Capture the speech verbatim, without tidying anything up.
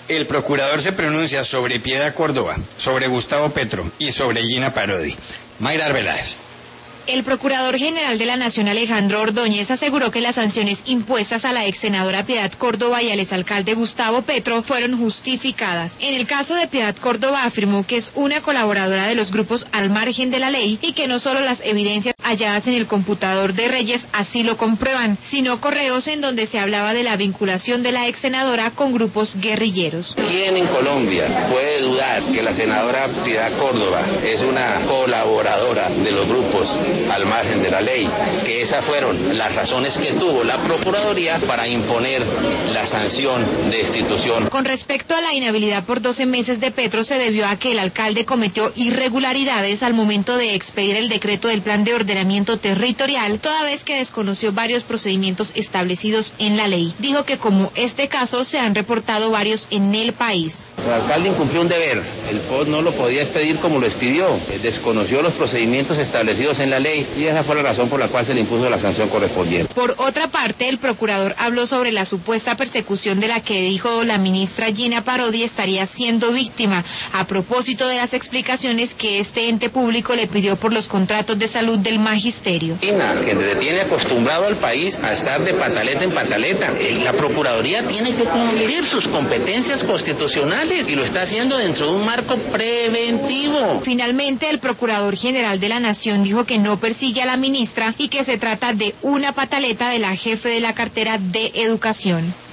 El procurador se pronuncia sobre Piedad Córdoba, sobre Gustavo Petro y sobre Gina Parodi. Mayra Arbeláez. El Procurador General de la Nación, Alejandro Ordóñez, aseguró que las sanciones impuestas a la ex senadora Piedad Córdoba y al exalcalde Gustavo Petro fueron justificadas. En el caso de Piedad Córdoba, afirmó que es una colaboradora de los grupos al margen de la ley y que no solo las evidencias halladas en el computador de Reyes así lo comprueban, sino correos en donde se hablaba de la vinculación de la ex senadora con grupos guerrilleros. ¿Quién en Colombia puede dudar que la senadora Piedad Córdoba es una colaboradora de los grupos al margen de la ley? Que esas fueron las razones que tuvo la Procuraduría para imponer la sanción de destitución. Con respecto a la inhabilidad por doce meses de Petro, se debió a que el alcalde cometió irregularidades al momento de expedir el decreto del Plan de Ordenamiento Territorial, toda vez que desconoció varios procedimientos establecidos en la ley. Dijo que como este caso se han reportado varios en el país. El alcalde incumplió un deber, el P O S no lo podía expedir como lo expidió, desconoció los procedimientos establecidos en la ley y esa fue la razón por la cual se le impuso la sanción correspondiente. Por otra parte, el procurador habló sobre la supuesta persecución de la que dijo la ministra Gina Parodi estaría siendo víctima, a propósito de las explicaciones que este ente público le pidió por los contratos de salud del magisterio. Gina, que te tiene acostumbrado al país a estar de pataleta en pataleta. La Procuraduría tiene que cumplir sus competencias constitucionales y lo está haciendo dentro de un marco preventivo. Finalmente, el Procurador General de la Nación dijo que no persigue a la ministra y que se trata de una pataleta de la jefe de la cartera de Educación.